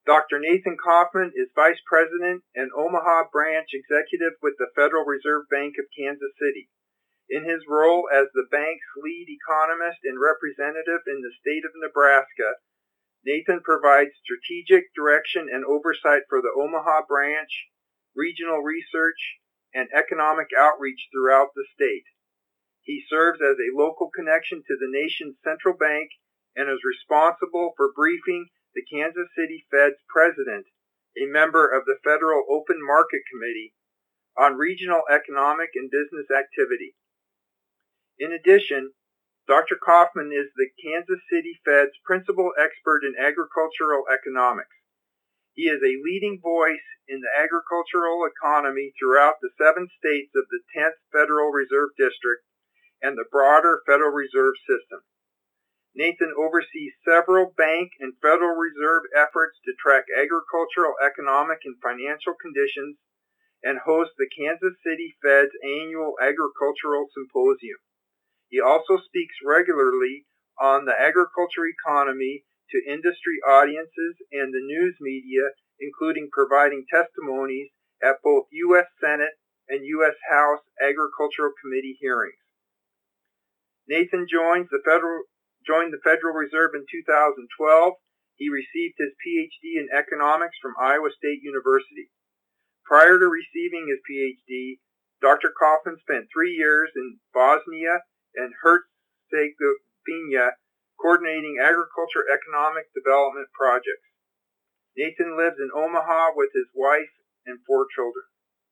Dr. Nathan Kaufman is Vice President and Omaha Branch Executive with the Federal Reserve Bank of Kansas City. In his role as the bank's lead economist and representative in the state of Nebraska, Nathan provides strategic direction and oversight for the Omaha branch, regional research, and economic outreach throughout the state. He serves as a local connection to the nation's central bank and is responsible for briefing the Kansas City Fed's president, a member of the Federal Open Market Committee, on regional economic and business activity. In addition, Dr. Kaufman is the Kansas City Fed's principal expert in agricultural economics. He is a leading voice in the agricultural economy throughout the 7 states of the 10th Federal Reserve District and the broader Federal Reserve System. Nathan oversees several bank and Federal Reserve efforts to track agricultural, economic, and financial conditions and hosts the Kansas City Fed's annual agricultural symposium. He also speaks regularly on the agriculture economy to industry audiences and the news media, including providing testimonies at both U.S. Senate and U.S. House Agricultural Committee hearings. Nathan joined the Federal Reserve in 2012. He received his PhD in economics from Iowa State University. Prior to receiving his PhD, Dr. Kaufman spent 3 years in Bosnia and Herzegovina coordinating agriculture economic development projects. Nathan lives in Omaha with his wife and 4 children.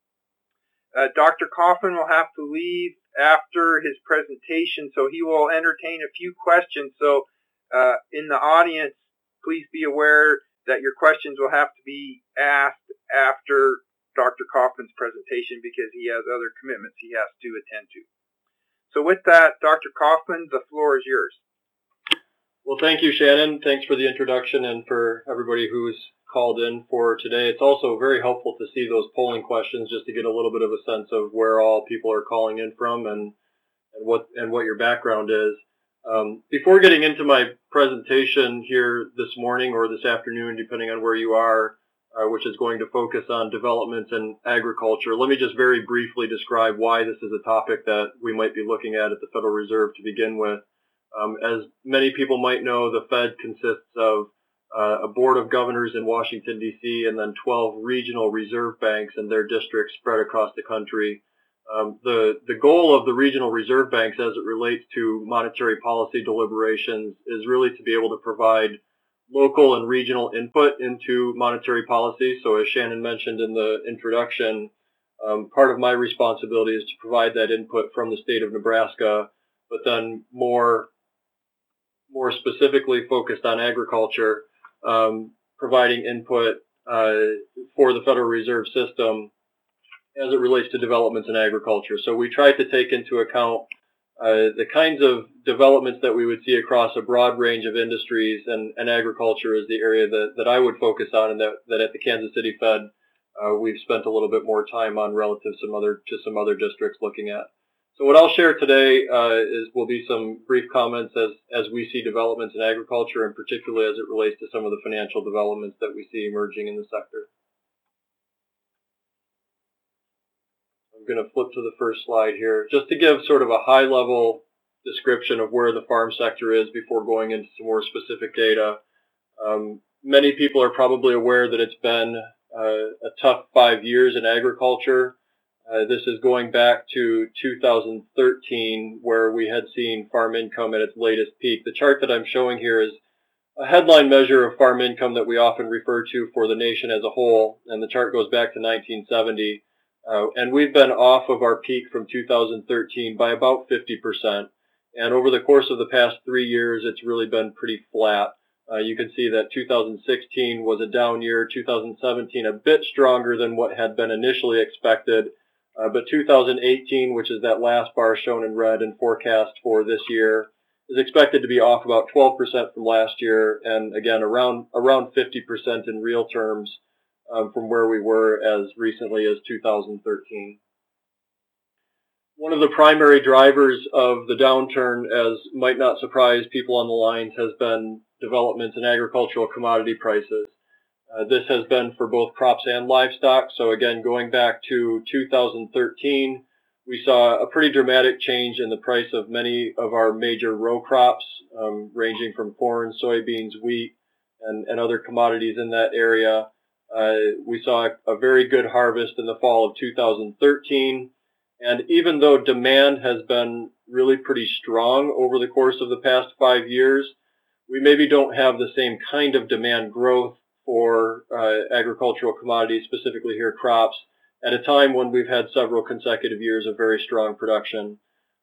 Dr. Kaufman will have to leave after his presentation, so he will entertain a few questions. So in the audience, please be aware that your questions will have to be asked after Dr. Kaufman's presentation because he has other commitments he has to attend to. So with that, Dr. Kaufman, the floor is yours. Well, thank you, Shannon. Thanks for the introduction and for everybody who's called in for today. It's also very helpful to see those polling questions just to get a little bit of a sense of where all people are calling in from and what your background is. Before getting into my presentation here this morning or this afternoon, depending on where you are, which is going to focus on developments in agriculture, let me just very briefly describe why this is a topic that we might be looking at the Federal Reserve to begin with. As many people might know, the Fed consists of a board of governors in Washington, D.C., and then 12 regional reserve banks and their districts spread across the country. The goal of the regional reserve banks as it relates to monetary policy deliberations is really to be able to provide local and regional input into monetary policy. So as Shannon mentioned in the introduction, part of my responsibility is to provide that input from the state of Nebraska, but then more specifically focused on agriculture, providing input for the Federal Reserve System as it relates to developments in agriculture. So we try to take into account the kinds of developments that we would see across a broad range of industries, and agriculture is the area that I would focus on, and that at the Kansas City Fed we've spent a little bit more time on relative to some other districts looking at. So what I'll share today will be some brief comments as we see developments in agriculture, and particularly as it relates to some of the financial developments that we see emerging in the sector. I'm going to flip to the first slide here, just to give sort of a high-level description of where the farm sector is before going into some more specific data. Many people are probably aware that it's been a tough 5 years in agriculture. This is going back to 2013, where we had seen farm income at its latest peak. The chart that I'm showing here is a headline measure of farm income that we often refer to for the nation as a whole, and the chart goes back to 1970. And we've been off of our peak from 2013 by about 50%. And over the course of the past 3 years, it's really been pretty flat. You can see that 2016 was a down year, 2017 a bit stronger than what had been initially expected. But 2018, which is that last bar shown in red and forecast for this year, is expected to be off about 12% from last year, and again around 50% in real terms from where we were as recently as 2013. One of the primary drivers of the downturn, as might not surprise people on the lines, has been developments in agricultural commodity prices. This has been for both crops and livestock. So again, going back to 2013, we saw a pretty dramatic change in the price of many of our major row crops, ranging from corn, soybeans, wheat, and other commodities in that area. We saw a very good harvest in the fall of 2013. And even though demand has been really pretty strong over the course of the past 5 years, we maybe don't have the same kind of demand growth for agricultural commodities, specifically here crops, at a time when we've had several consecutive years of very strong production.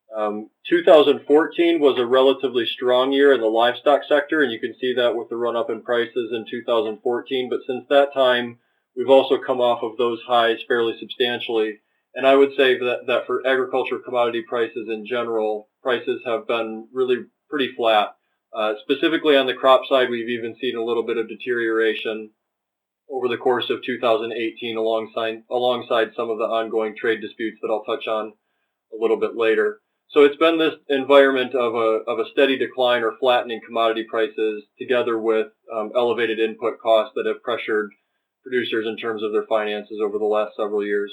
2014 was a relatively strong year in the livestock sector, and you can see that with the run-up in prices in 2014. But since that time, we've also come off of those highs fairly substantially. And I would say that for agriculture commodity prices in general, prices have been really pretty flat. Specifically on the crop side, we've even seen a little bit of deterioration over the course of 2018 alongside some of the ongoing trade disputes that I'll touch on a little bit later. So it's been this environment of a steady decline or flattening commodity prices together with elevated input costs that have pressured producers in terms of their finances over the last several years.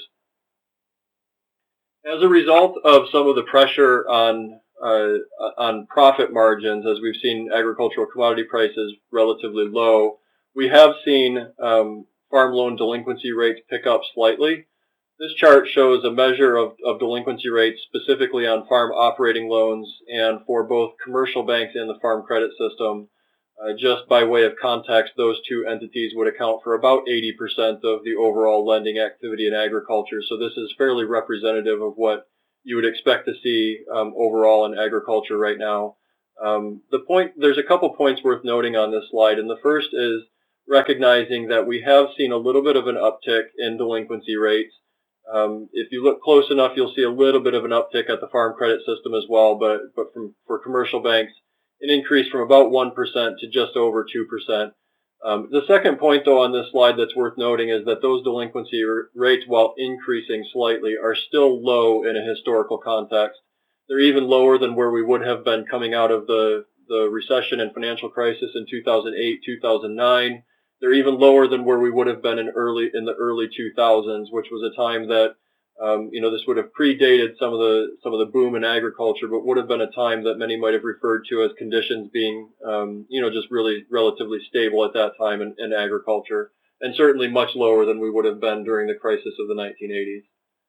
As a result of some of the pressure on profit margins, as we've seen agricultural commodity prices relatively low, we have seen farm loan delinquency rates pick up slightly. This chart shows a measure of delinquency rates specifically on farm operating loans and for both commercial banks and the Farm Credit System. Just by way of context, those two entities would account for about 80% of the overall lending activity in agriculture. So this is fairly representative of what you would expect to see overall in agriculture right now. There's a couple points worth noting on this slide, and the first is recognizing that we have seen a little bit of an uptick in delinquency rates. If you look close enough, you'll see a little bit of an uptick at the Farm Credit System as well, but for commercial banks, an increase from about 1% to just over 2%. The second point, though, on this slide that's worth noting is that those delinquency rates, while increasing slightly, are still low in a historical context. They're even lower than where we would have been coming out of the recession and financial crisis in 2008, 2009. They're even lower than where we would have been in the early 2000s, which was a time that this would have predated some of the boom in agriculture, but would have been a time that many might have referred to as conditions being just really relatively stable at that time in agriculture, and certainly much lower than we would have been during the crisis of the 1980s.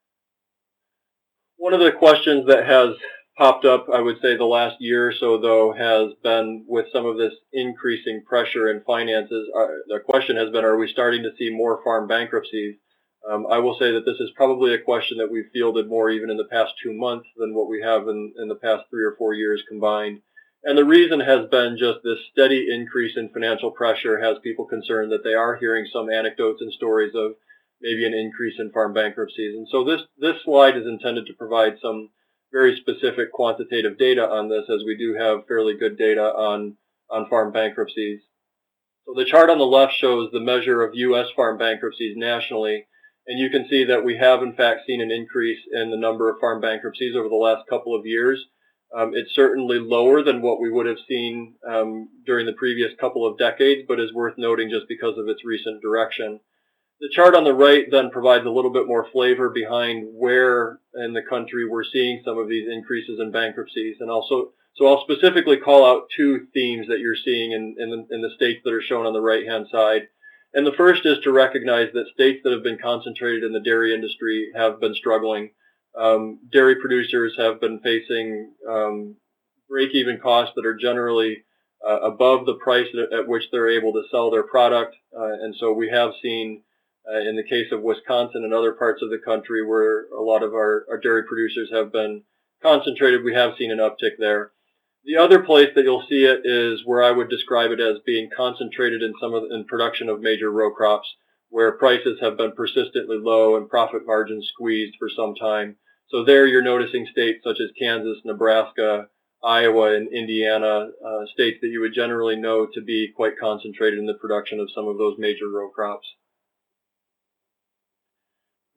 One of the questions that has popped up, I would say, the last year or so, though, has been with some of this increasing pressure in finances. The question has been, are we starting to see more farm bankruptcies? I will say that this is probably a question that we've fielded more even in the past 2 months than what we have in the past 3 or 4 years combined. And the reason has been just this steady increase in financial pressure has people concerned that they are hearing some anecdotes and stories of maybe an increase in farm bankruptcies. And so this slide is intended to provide some very specific quantitative data on this, as we do have fairly good data on farm bankruptcies. So the chart on the left shows the measure of U.S. farm bankruptcies nationally, and you can see that we have in fact seen an increase in the number of farm bankruptcies over the last couple of years. It's certainly lower than what we would have seen during the previous couple of decades, but is worth noting just because of its recent direction. The chart on the right then provides a little bit more flavor behind where in the country we're seeing some of these increases in bankruptcies. And also, so I'll specifically call out 2 themes that you're seeing in the states that are shown on the right-hand side. And the first is to recognize that states that have been concentrated in the dairy industry have been struggling. Dairy producers have been facing break-even costs that are generally above the price at which they're able to sell their product. And so we have seen in the case of Wisconsin and other parts of the country where a lot of our dairy producers have been concentrated, we have seen an uptick there. The other place that you'll see it is where I would describe it as being concentrated in production of major row crops, where prices have been persistently low and profit margins squeezed for some time. So there you're noticing states such as Kansas, Nebraska, Iowa, and Indiana, states that you would generally know to be quite concentrated in the production of some of those major row crops.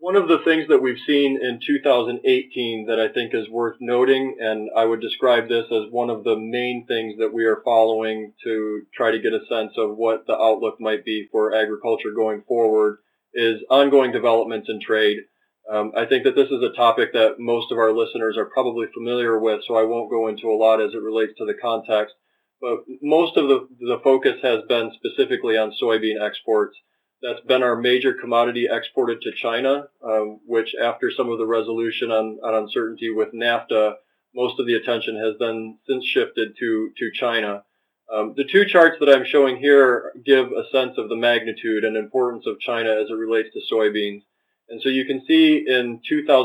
One of the things that we've seen in 2018 that I think is worth noting, and I would describe this as one of the main things that we are following to try to get a sense of what the outlook might be for agriculture going forward, is ongoing developments in trade. I think that this is a topic that most of our listeners are probably familiar with, so I won't go into a lot as it relates to the context. But most of the focus has been specifically on soybean exports. That's been our major commodity exported to China, which after some of the resolution on uncertainty with NAFTA, most of the attention has then since shifted to China. The two charts that I'm showing here give a sense of the magnitude and importance of China as it relates to soybeans. And so you can see in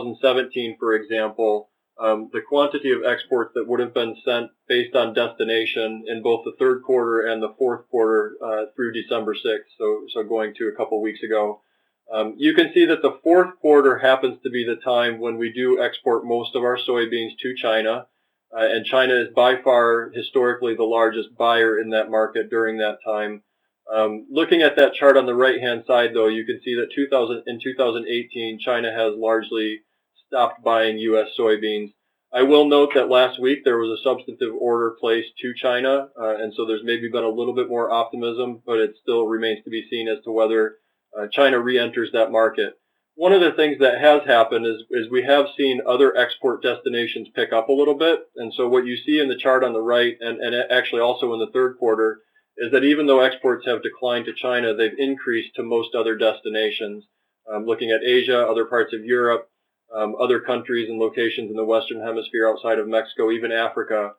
2017, for example, the quantity of exports that would have been sent based on destination in both the third quarter and the fourth quarter through December 6th, so going to a couple weeks ago. You can see that the fourth quarter happens to be the time when we do export most of our soybeans to China, and China is by far historically the largest buyer in that market during that time. Looking at that chart on the right-hand side, though, you can see that in 2018, China has largely stopped buying U.S. soybeans. I will note that last week there was a substantive order placed to China, and so there's maybe been a little bit more optimism, but it still remains to be seen as to whether China re-enters that market. One of the things that has happened is we have seen other export destinations pick up a little bit, and so what you see in the chart on the right, and actually also in the third quarter, is that even though exports have declined to China, they've increased to most other destinations. Looking at Asia, other parts of Europe, other countries and locations in the Western Hemisphere outside of Mexico, even Africa.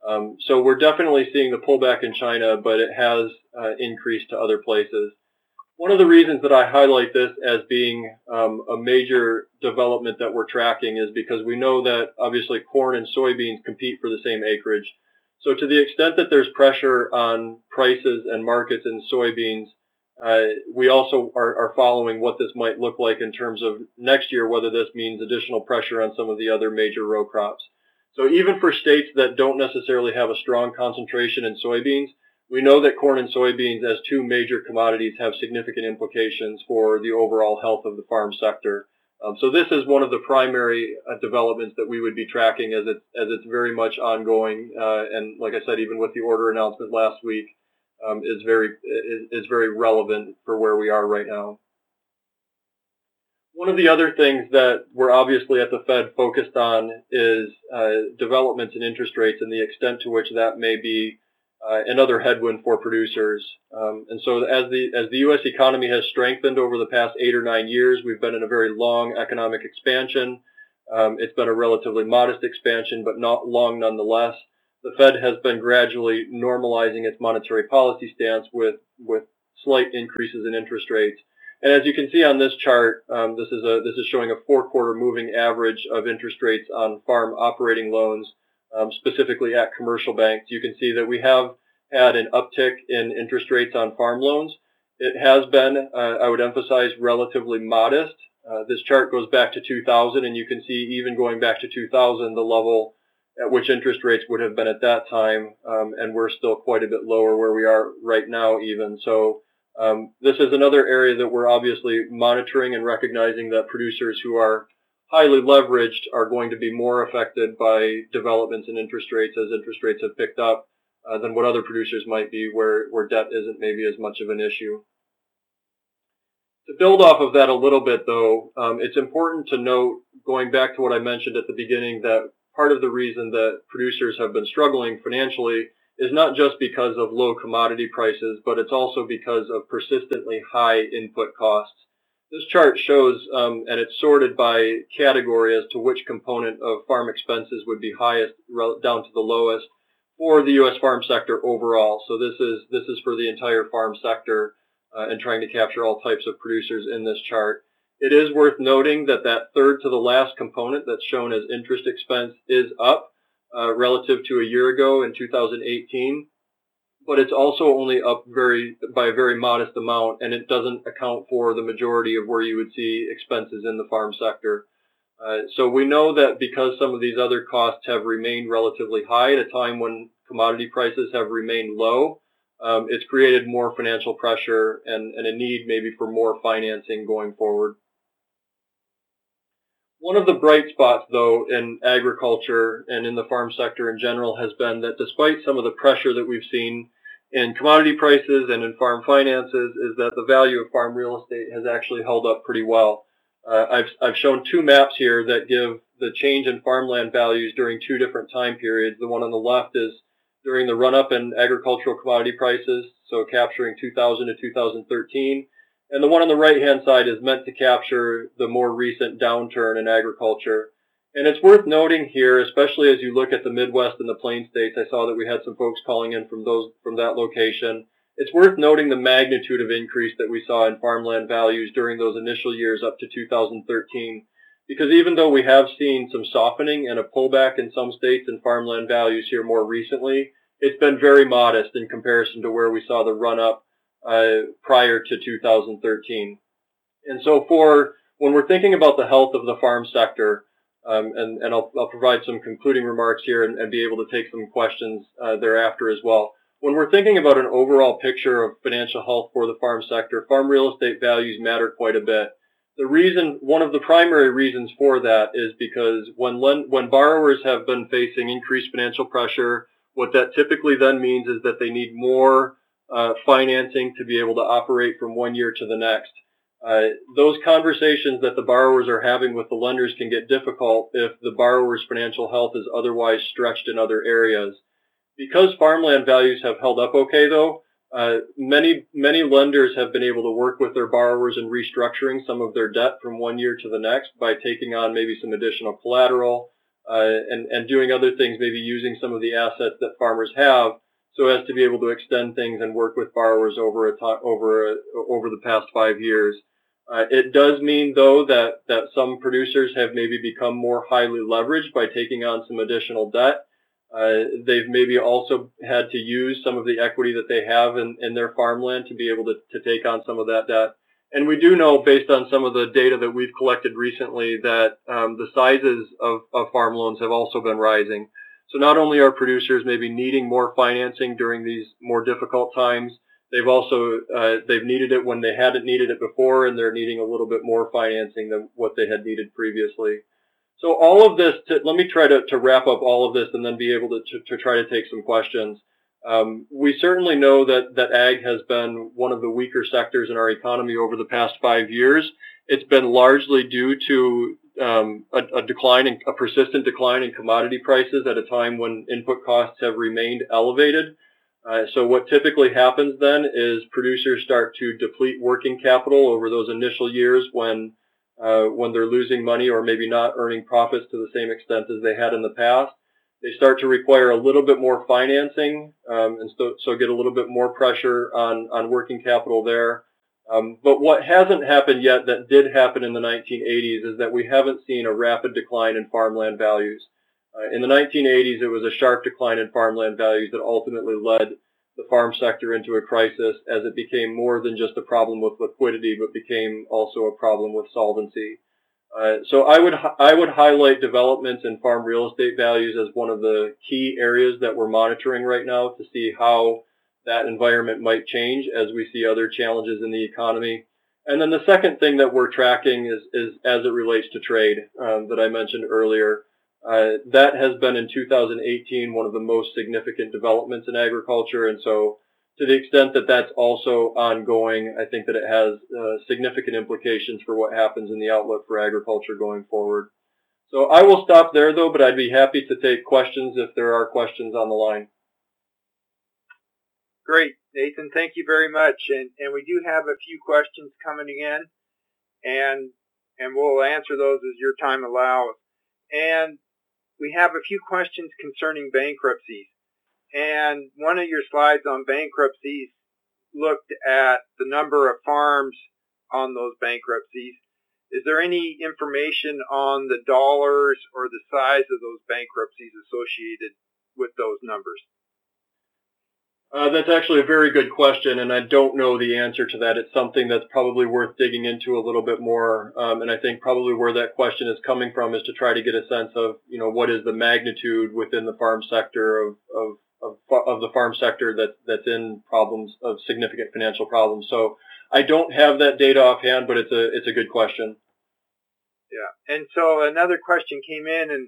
So we're definitely seeing the pullback in China, but it has increased to other places. One of the reasons that I highlight this as being a major development that we're tracking is because we know that obviously corn and soybeans compete for the same acreage. So to the extent that there's pressure on prices and markets in soybeans, we also are following what this might look like in terms of next year, whether this means additional pressure on some of the other major row crops. So even for states that don't necessarily have a strong concentration in soybeans, we know that corn and soybeans as two major commodities have significant implications for the overall health of the farm sector. So this is one of the primary developments that we would be tracking as it's very much ongoing. And like I said, even with the order announcement last week, is very relevant for where we are right now. One of the other things that we're obviously at the Fed focused on is developments in interest rates and the extent to which that may be another headwind for producers. And so as the U.S. economy has strengthened over the past 8 or 9 years, we've been in a very long economic expansion. It's been a relatively modest expansion, but not long nonetheless. The Fed has been gradually normalizing its monetary policy stance with slight increases in interest rates. And as you can see on this chart, this is showing a 4-quarter moving average of interest rates on farm operating loans, specifically at commercial banks. You can see that we have had an uptick in interest rates on farm loans. It has been, I would emphasize, relatively modest. This chart goes back to 2000, and you can see even going back to 2000, the level at which interest rates would have been at that time, and we're still quite a bit lower where we are right now even. So this is another area that we're obviously monitoring and recognizing that producers who are highly leveraged are going to be more affected by developments in interest rates as interest rates have picked up than what other producers might be where debt isn't maybe as much of an issue. To build off of that a little bit, though, it's important to note, going back to what I mentioned at the beginning, that part of the reason that producers have been struggling financially is not just because of low commodity prices, but it's also because of persistently high input costs. This chart shows, and it's sorted by category as to which component of farm expenses would be highest down to the lowest for the U.S. farm sector overall. So this is for the entire farm sector and trying to capture all types of producers in this chart. It is worth noting that that third to the last component that's shown as interest expense is up relative to a year ago in 2018, but it's also only up by a very modest amount, and it doesn't account for the majority of where you would see expenses in the farm sector. So we know that because some of these other costs have remained relatively high at a time when commodity prices have remained low, it's created more financial pressure and a need maybe for more financing going forward. One of the bright spots, though, in agriculture and in the farm sector in general has been that despite some of the pressure that we've seen in commodity prices and in farm finances, is that the value of farm real estate has actually held up pretty well. I've shown two maps here that give the change in farmland values during two different time periods. The one on the left is during the run-up in agricultural commodity prices, so capturing 2000 to 2013. And the one on the right-hand side is meant to capture the more recent downturn in agriculture. And it's worth noting here, especially as you look at the Midwest and the Plain States, I saw that we had some folks calling in from that location. It's worth noting the magnitude of increase that we saw in farmland values during those initial years up to 2013. Because even though we have seen some softening and a pullback in some states in farmland values here more recently, it's been very modest in comparison to where we saw the run-up prior to 2013. And so when we're thinking about the health of the farm sector, and I'll provide some concluding remarks here and be able to take some questions thereafter as well. When we're thinking about an overall picture of financial health for the farm sector, farm real estate values matter quite a bit. One of the primary reasons for that is because when borrowers have been facing increased financial pressure, what that typically then means is that they need more financing to be able to operate from one year to the next. Those conversations that the borrowers are having with the lenders can get difficult if the borrower's financial health is otherwise stretched in other areas. Because farmland values have held up okay, though, many lenders have been able to work with their borrowers in restructuring some of their debt from one year to the next by taking on maybe some additional collateral and doing other things, maybe using some of the assets that farmers have, so as to be able to extend things and work with borrowers over the past 5 years. It does mean, though, that some producers have maybe become more highly leveraged by taking on some additional debt. They've maybe also had to use some of the equity that they have in their farmland to be able to take on some of that debt. And we do know, based on some of the data that we've collected recently, that the sizes of farm loans have also been rising. So not only are producers maybe needing more financing during these more difficult times, they've needed it when they hadn't needed it before, and they're needing a little bit more financing than what they had needed previously. So all of this, let me try to wrap up all of this and then be able to try to take some questions. We certainly know that ag has been one of the weaker sectors in our economy over the past 5 years. It's been largely due to a persistent decline in commodity prices at a time when input costs have remained elevated. So what typically happens then is producers start to deplete working capital over those initial years when they're losing money or maybe not earning profits to the same extent as they had in the past. They start to require a little bit more financing, and so get a little bit more pressure on working capital there. But what hasn't happened yet that did happen in the 1980s is that we haven't seen a rapid decline in farmland values. In the 1980s, it was a sharp decline in farmland values that ultimately led the farm sector into a crisis, as it became more than just a problem with liquidity, but became also a problem with solvency. So I would highlight developments in farm real estate values as one of the key areas that we're monitoring right now to see how that environment might change as we see other challenges in the economy. And then the second thing that we're tracking is as it relates to trade that I mentioned earlier. That has been in 2018 one of the most significant developments in agriculture, and so to the extent that that's also ongoing, I think that it has significant implications for what happens in the outlook for agriculture going forward. So I will stop there, though, but I'd be happy to take questions if there are questions on the line. Great, Nathan. Thank you very much. And we do have a few questions coming in, and we'll answer those as your time allows. And we have a few questions concerning bankruptcies. And one of your slides on bankruptcies looked at the number of farms on those bankruptcies. Is there any information on the dollars or the size of those bankruptcies associated with those numbers? That's actually a very good question, and I don't know the answer to that. It's something that's probably worth digging into a little bit more, and I think probably where that question is coming from is to try to get a sense of, what is the magnitude within the farm sector of the farm sector that's in problems of significant financial problems. So I don't have that data offhand, but it's a good question. Yeah. And so another question came in, and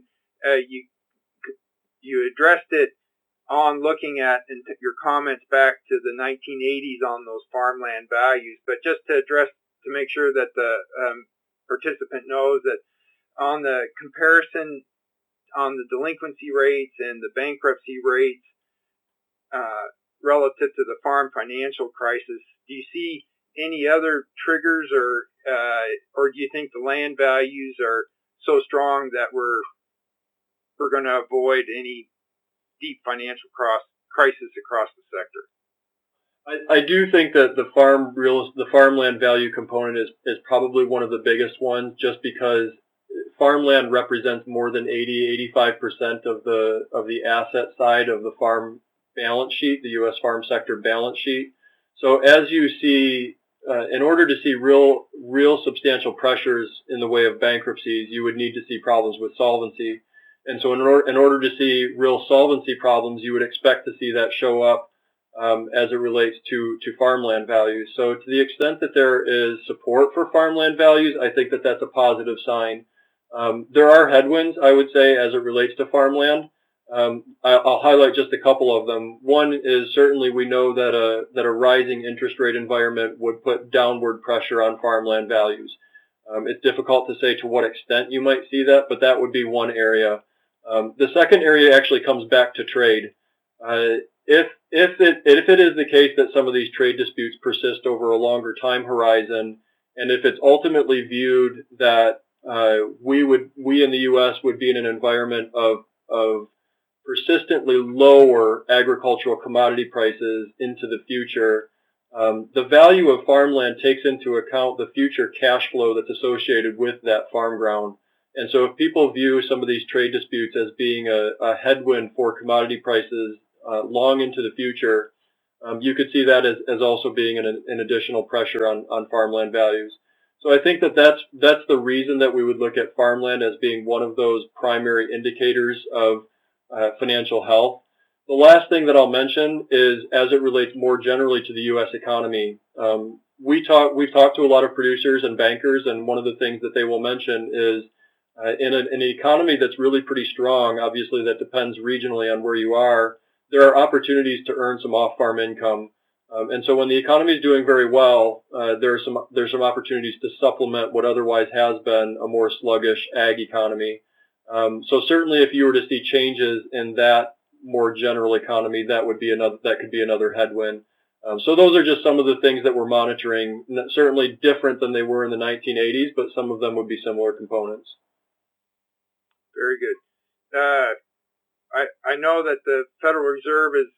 you addressed it on looking at your comments back to the 1980s on those farmland values. But just to address, to make sure that the participant knows that on the comparison on the delinquency rates and the bankruptcy rates relative to the farm financial crisis, do you see any other triggers, or do you think the land values are so strong that we're going to avoid any deep financial crisis across the sector? I do think that the farmland value component is probably one of the biggest ones, just because farmland represents more than 85% of the asset side of the farm balance sheet, the U.S. farm sector balance sheet. So as you see, in order to see real substantial pressures in the way of bankruptcies, you would need to see problems with solvency. And so in order to see real solvency problems, you would expect to see that show up as it relates to farmland values. So to the extent that there is support for farmland values, I think that that's a positive sign. There are headwinds, I would say, as it relates to farmland. I'll highlight just a couple of them. One is certainly we know that a rising interest rate environment would put downward pressure on farmland values. It's difficult to say to what extent you might see that, but that would be one area. The second area actually comes back to trade. If it is the case that some of these trade disputes persist over a longer time horizon, and if it's ultimately viewed that we in the U.S. would be in an environment of persistently lower agricultural commodity prices into the future, the value of farmland takes into account the future cash flow that's associated with that farm ground. And so if people view some of these trade disputes as being a headwind for commodity prices long into the future, you could see that as also being an additional pressure on farmland values. So I think that's the reason that we would look at farmland as being one of those primary indicators of financial health. The last thing that I'll mention is as it relates more generally to the U.S. economy. We've talked to a lot of producers and bankers, and one of the things that they will mention is in an economy that's really pretty strong, obviously that depends regionally on where you are, there are opportunities to earn some off-farm income. And so when the economy is doing very well, there's some opportunities to supplement what otherwise has been a more sluggish ag economy. So certainly if you were to see changes in that more general economy, that could be another headwind. So those are just some of the things that we're monitoring, certainly different than they were in the 1980s, but some of them would be similar components. Very good. I know that the Federal Reserve is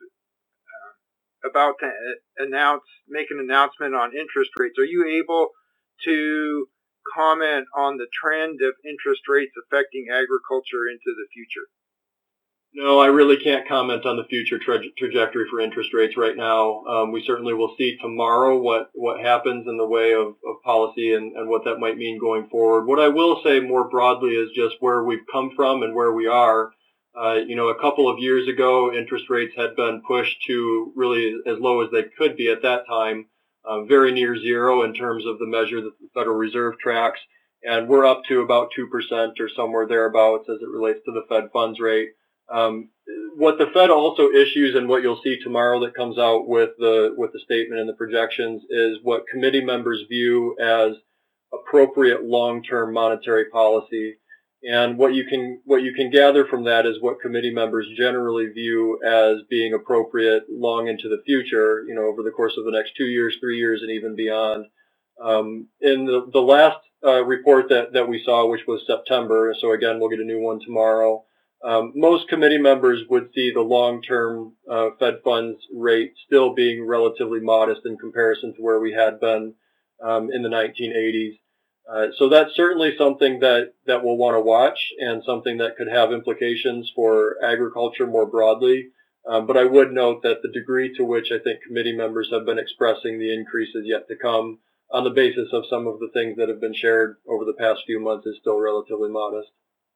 about to make an announcement on interest rates. Are you able to comment on the trend of interest rates affecting agriculture into the future? No, I really can't comment on the future trajectory for interest rates right now. We certainly will see tomorrow what happens in the way of policy and what that might mean going forward. What I will say more broadly is just where we've come from and where we are. A couple of years ago, interest rates had been pushed to really as low as they could be at that time, very near zero in terms of the measure that the Federal Reserve tracks. And we're up to about 2% or somewhere thereabouts as it relates to the Fed funds rate. What the Fed also issues and what you'll see tomorrow that comes out with the statement and the projections is what committee members view as appropriate long-term monetary policy. And what you can gather from that is what committee members generally view as being appropriate long into the future, over the course of the next 2 years, 3 years, and even beyond. In the last report that we saw, which was September, so again, we'll get a new one tomorrow, most committee members would see the long-term Fed funds rate still being relatively modest in comparison to where we had been in the 1980s. So that's certainly something that we'll want to watch and something that could have implications for agriculture more broadly. But I would note that the degree to which I think committee members have been expressing the increases yet to come on the basis of some of the things that have been shared over the past few months is still relatively modest.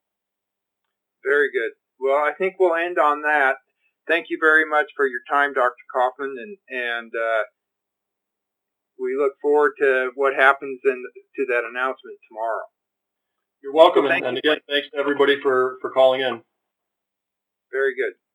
Very good. Well, I think we'll end on that. Thank you very much for your time, Dr. Kaufman, and we look forward to what happens to that announcement tomorrow. You're welcome, Well, thank and you. again, thanks to everybody for calling in. Very good.